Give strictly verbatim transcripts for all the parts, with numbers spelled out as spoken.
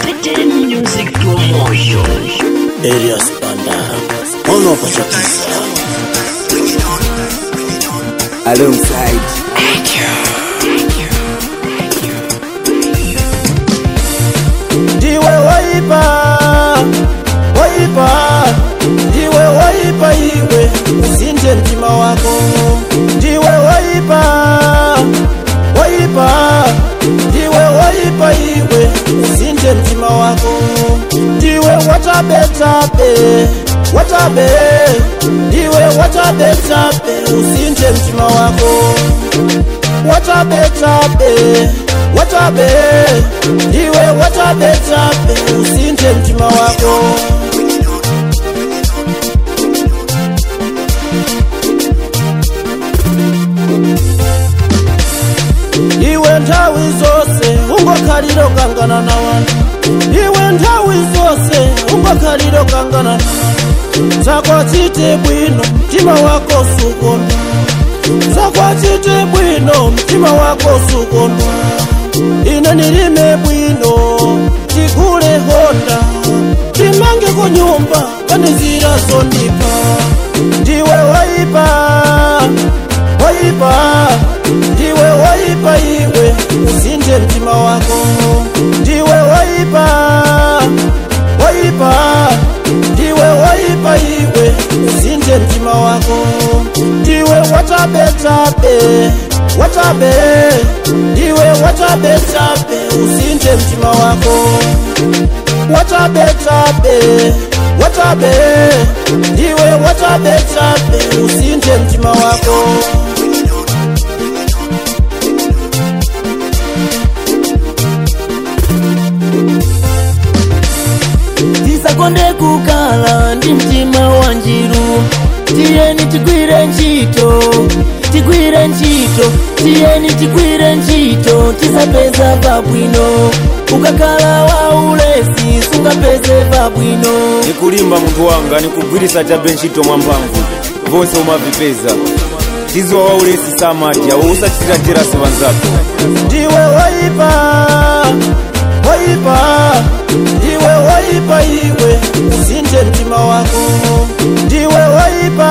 Music promotion. Elias Banda. Ono Pachatiza. Alongside Diwe waipa Waipa Diwe waipa iwe Usinde mtima wako Diwe waipa Waipa Diwe waipa iwe Usinde mtima wako Diwe watabe tabe Watabe Diwe watabe tabe Usinde mtima wako Watabe tabe Watabe Diwe watabe tabe Usinde mtima wako Iwe ndawi zose ungo kaliro kangana na wanu Iwe ndawi zose ungo kaliro kangana na wanu Zakwa chite bwino mtima wako sukono Zakwa chite bwino mtima wako sukono Ina nilime bwino tikule honda Timange kunyumba kanizira sondipa Diwe waipa Waipa Diwe waipa iwe Usinde mtima wako Diwe waipa Waipa Diwe waipa iwe Usinde mtima wako Diwe watabe tabe Watabe Diwe watabe tabe Usinde mtima wako Watabe tabe Watabe Diwe watabe tabe Usinde mtima wako Tisakonde kukala ndi mtima wanjiru Tieni tigwire nchito Tigwire nchito Tieni tigwire nchito Tisapeza vabwino Ukakala wa ulesi Sungapeze vabwino Nikulimba mungu wanga Nikugwirisa chabe nchito mwambangu Vose umavipeza Tizo wa ulesi samadia Uusa chiratira sevanzako Diwe waipa Waipa Diwe waipa iwe Usinde mtima wako Diwe waipa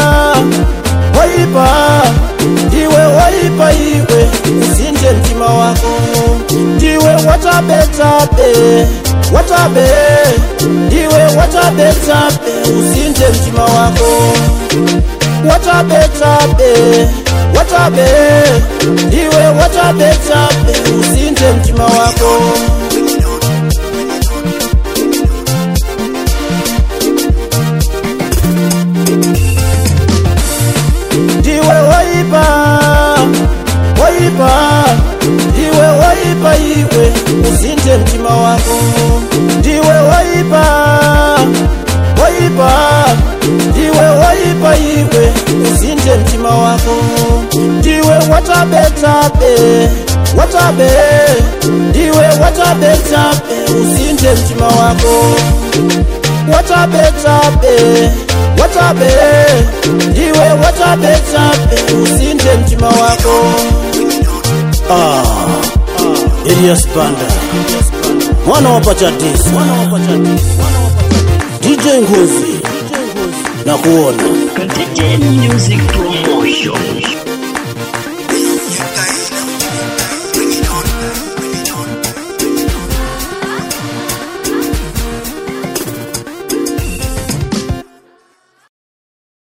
Waipa Diwe waipa iwe Usinde mtima wako Diwe watabe tabe Watabe Diwe watabe tabe Usinde mtima wako Watabe tabe Watabe Diwe watabe tabe Usinde mtima wako Diwe waipa Waipa Diwe waipa iwe Usinde mtima wako Diwe waipa Waipa Diwe waipa iwe Usinde mtima wako Diwe watabe tabe Watabe Diwe watabe tabe Usinde mtima wako Watabe tabe Watabe Diwe watabe tabe Usinde mtima wako Ah Elias Banda Mwana wa Pachatiza D J Ngozi na kuona Music promotion.